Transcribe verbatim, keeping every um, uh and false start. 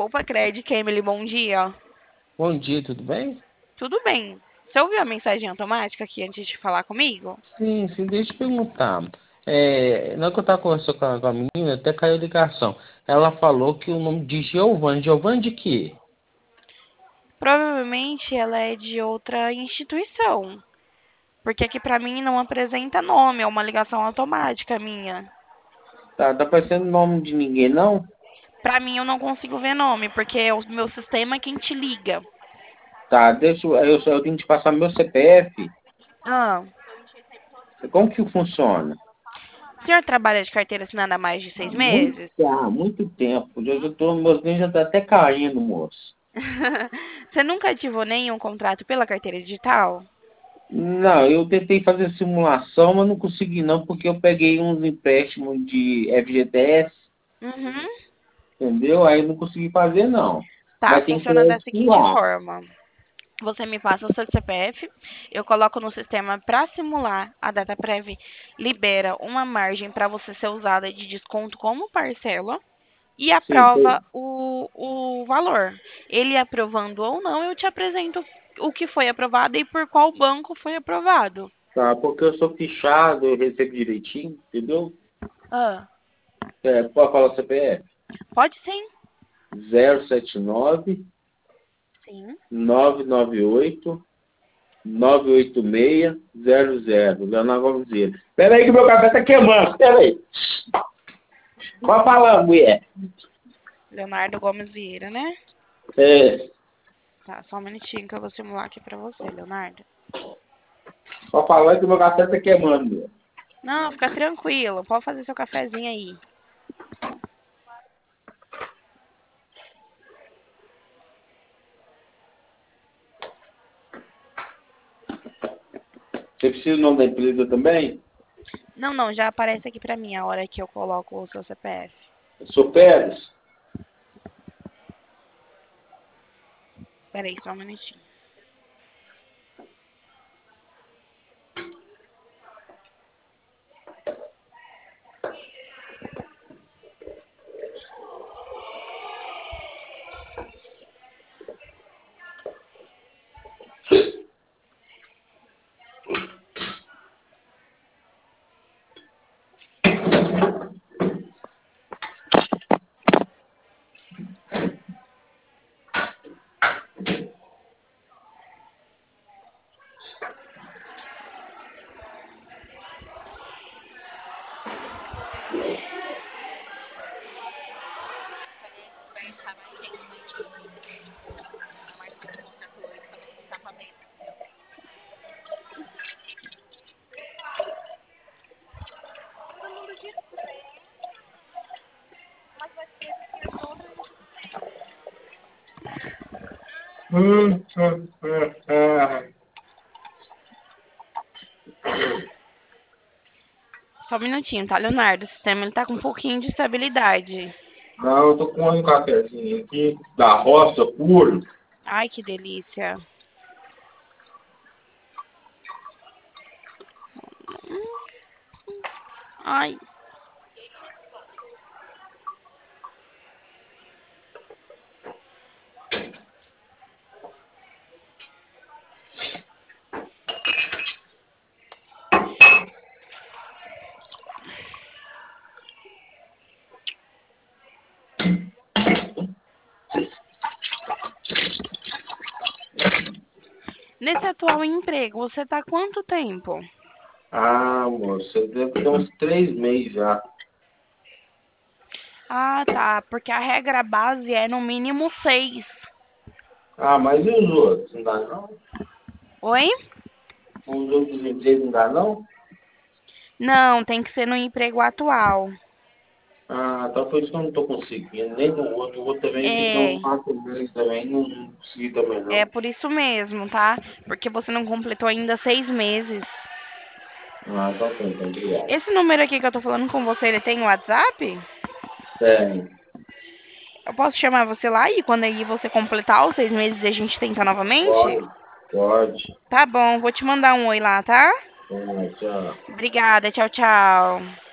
Poupa Cred, Emily, bom dia. Bom dia, tudo bem? Tudo bem? Você ouviu a mensagem automática aqui antes de falar comigo? Sim, sim, deixa eu te perguntar. É, na hora que eu estava conversando com a, com a menina, até caiu a ligação. Ela falou que o nome de Giovanni. Giovanni de quê? Provavelmente ela é de outra instituição, porque aqui pra mim não apresenta nome, é uma ligação automática minha. Tá, tá parecendo nome de ninguém, não? Pra mim eu não consigo ver nome, porque é o meu sistema quem te liga. Tá, deixa eu, eu, só- eu tenho que te passar meu C P F. Ah, Como que funciona? o senhor trabalha de carteira assinada há mais de Há seis muito, meses? há muito tempo. Eu já tô, meus dentes já estão até caindo, moço. Você nunca ativou nenhum contrato pela carteira digital? Não, eu tentei fazer simulação, mas não consegui não, porque eu peguei uns empréstimos de F G T S. Uhum. Entendeu? Aí eu não consegui fazer, não. Tá, Mas tem funciona da crédito seguinte lá. forma. Você me passa o seu C P F, eu coloco no sistema para simular a data prévia, libera uma margem para você ser usada de desconto como parcela e Sim, aprova tem- o, o valor. Ele aprovando ou não, eu te apresento o que foi aprovado e por qual banco foi aprovado. tá, porque eu sou fichado, eu recebo direitinho, entendeu? Ah, É, pode falar o C P F? pode sim. zero sete nove, Sim. nove nove oito, nove oito seis zero zero. Leonardo Gomes Vieira. Pera aí que meu café tá queimando, pera aí. Vai falar, mulher. Leonardo Gomes Vieira, né? É, Tá, só um minutinho que eu vou simular aqui para você, Leonardo. pode falar que meu café tá queimando, mulher. Não, fica tranquilo, pode fazer seu cafezinho aí. Você precisa do nome da empresa também? Não, não, já aparece aqui pra mim a hora que eu coloco o seu C P F. Eu sou Pérez? Pera aí, só um minutinho. Hum, hum, hum, hum. Só um minutinho, tá, Leonardo? O sistema ele tá com um pouquinho de estabilidade. Não, eu tô com um cafezinho aqui, da roça puro. Ai, que delícia. Ai. Nesse atual emprego, você tá há quanto tempo? Ah, moça, eu devo ter uns três meses já. Ah, tá. Porque a regra base é no mínimo seis. Ah, mas e os outros? Não dá não? Oi? Os outros empregos não dá não? Não, tem que ser no emprego atual. Ah, então por isso que eu não tô conseguindo. Nem no outro. O outro também eu fiquei uns É, quatro meses também. Não, não consegui também é não. por isso mesmo, tá? Porque você não completou ainda seis meses. Ah, então tá, então, obrigado. Esse número aqui que eu tô falando com você, ele tem WhatsApp? Tem. Eu posso chamar você lá e quando aí você completar os seis meses a gente tenta novamente? Pode, pode. Tá bom, vou te mandar um oi lá, tá? Ah, tchau. Obrigada, tchau, tchau.